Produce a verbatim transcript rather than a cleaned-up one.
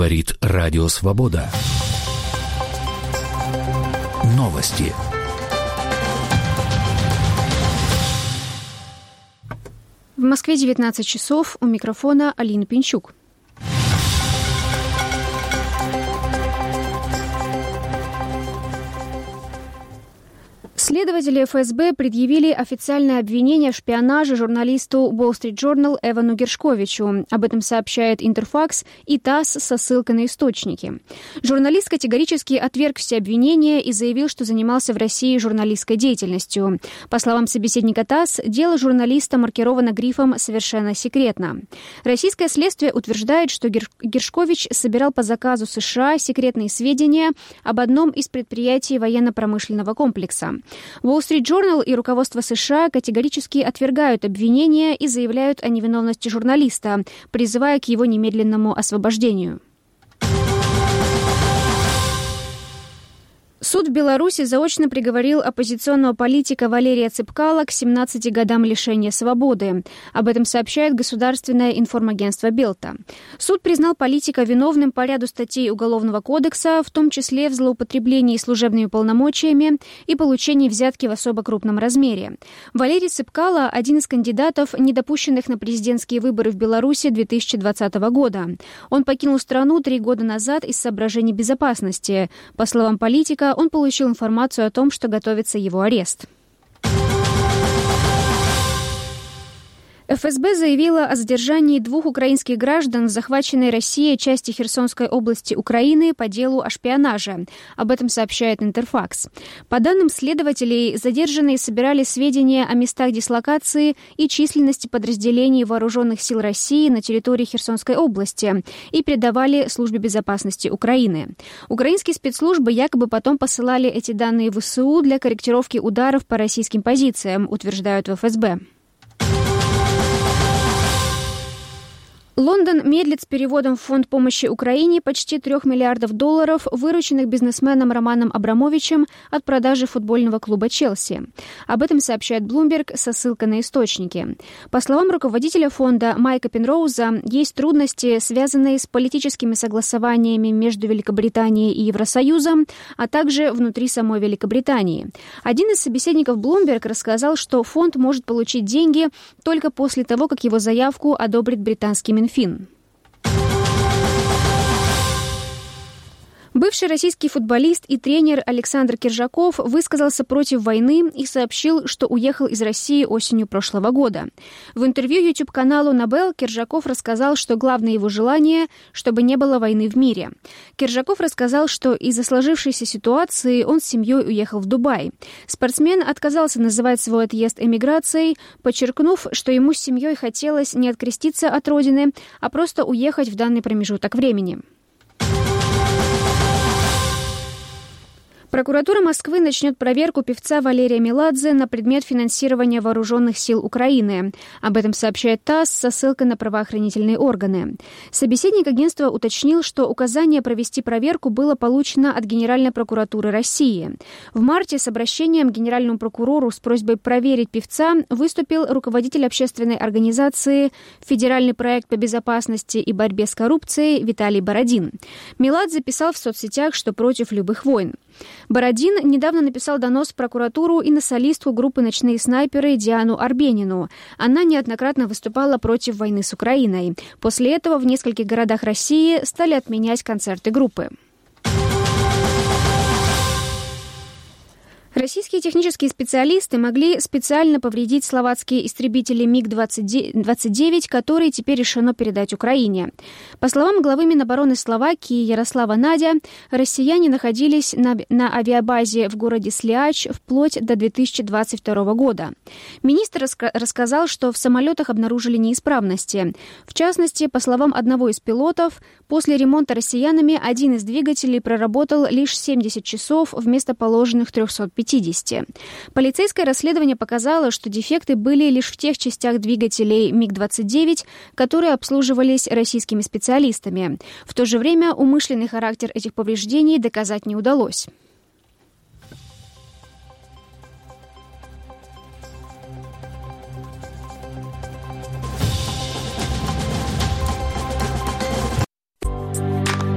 Говорит Радио Свобода. Новости. В Москве девятнадцать часов. У микрофона Алина Пинчук. Следователи эф эс бэ предъявили официальное обвинение в шпионаже журналисту Wall Street Journal Эвану Гершковичу. Об этом сообщает Интерфакс и ТАСС со ссылкой на источники. Журналист категорически отверг все обвинения и заявил, что занимался в России журналистской деятельностью. По словам собеседника ТАСС, дело журналиста маркировано грифом «совершенно секретно». Российское следствие утверждает, что Гершкович собирал по заказу США секретные сведения об одном из предприятий военно-промышленного комплекса. Wall Street Journal и руководство США категорически отвергают обвинения и заявляют о невиновности журналиста, призывая к его немедленному освобождению. Суд в Беларуси заочно приговорил оппозиционного политика Валерия Цыпкала к семнадцати годам лишения свободы. Об этом сообщает государственное информагентство Белта. Суд признал политика виновным по ряду статей Уголовного кодекса, в том числе в злоупотреблении служебными полномочиями и получении взятки в особо крупном размере. Валерий Цыпкала – один из кандидатов, недопущенных на президентские выборы в Беларуси две тысячи двадцатого года. Он покинул страну три года назад из соображений безопасности. По словам политика, он получил информацию о том, что готовится его арест. эф эс бэ заявила о задержании двух украинских граждан в захваченной Россией части Херсонской области Украины по делу о шпионаже. Об этом сообщает Интерфакс. По данным следователей, задержанные собирали сведения о местах дислокации и численности подразделений вооруженных сил России на территории Херсонской области и передавали Службе безопасности Украины. Украинские спецслужбы якобы потом посылали эти данные в вэ эс у для корректировки ударов по российским позициям, утверждают в эф эс бэ. Лондон медлит с переводом в фонд помощи Украине почти трех миллиардов долларов, вырученных бизнесменом Романом Абрамовичем от продажи футбольного клуба «Челси». Об этом сообщает Bloomberg со ссылкой на источники. По словам руководителя фонда Майка Пенроуза, есть трудности, связанные с политическими согласованиями между Великобританией и Евросоюзом, а также внутри самой Великобритании. Один из собеседников Bloomberg рассказал, что фонд может получить деньги только после того, как его заявку одобрит британский Минфин. Фин. Бывший российский футболист и тренер Александр Киржаков высказался против войны и сообщил, что уехал из России осенью прошлого года. В интервью YouTube-каналу Набел Киржаков рассказал, что главное его желание, чтобы не было войны в мире. Киржаков рассказал, что из-за сложившейся ситуации он с семьей уехал в Дубай. Спортсмен отказался называть свой отъезд эмиграцией, подчеркнув, что ему с семьей хотелось не откреститься от родины, а просто уехать в данный промежуток времени. Прокуратура Москвы начнет проверку певца Валерия Меладзе на предмет финансирования вооруженных сил Украины. Об этом сообщает ТАСС со ссылкой на правоохранительные органы. Собеседник агентства уточнил, что указание провести проверку было получено от Генеральной прокуратуры России. В марте с обращением к генеральному прокурору с просьбой проверить певца выступил руководитель общественной организации «Федеральный проект по безопасности и борьбе с коррупцией» Виталий Бородин. Меладзе писал в соцсетях, что против любых войн. Бородин недавно написал донос в прокуратуру и на солистку группы «Ночные снайперы» Диану Арбенину. Она неоднократно выступала против войны с Украиной. После этого в нескольких городах России стали отменять концерты группы. Российские технические специалисты могли специально повредить словацкие истребители миг двадцать девять, которые теперь решено передать Украине. По словам главы Минобороны Словакии Ярослава Надя, россияне находились на, на авиабазе в городе Слиач вплоть до две тысячи двадцать второго года. Министр раска- рассказал, что в самолетах обнаружили неисправности. В частности, по словам одного из пилотов, после ремонта россиянами один из двигателей проработал лишь семьдесят часов вместо положенных трехсот пятидесяти. Полицейское расследование показало, что дефекты были лишь в тех частях двигателей миг двадцать девять, которые обслуживались российскими специалистами. В то же время умышленный характер этих повреждений доказать не удалось.